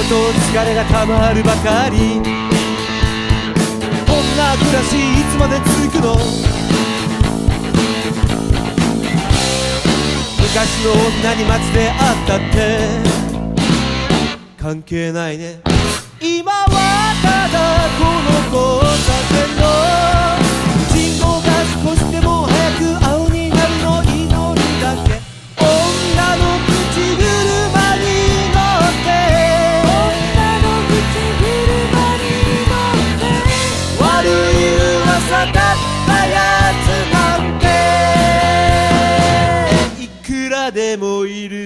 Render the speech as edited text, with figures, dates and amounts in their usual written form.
疲れがたまるばかり。こんな暮らしいつまで続くの。昔の女に街で会ったって関係ないね。今はただこの交差点の信号が少しでも早く青になるの祈るだけ。女の口車に乗って女の口車に乗って悪い噂だったやつなんていくらでもいる。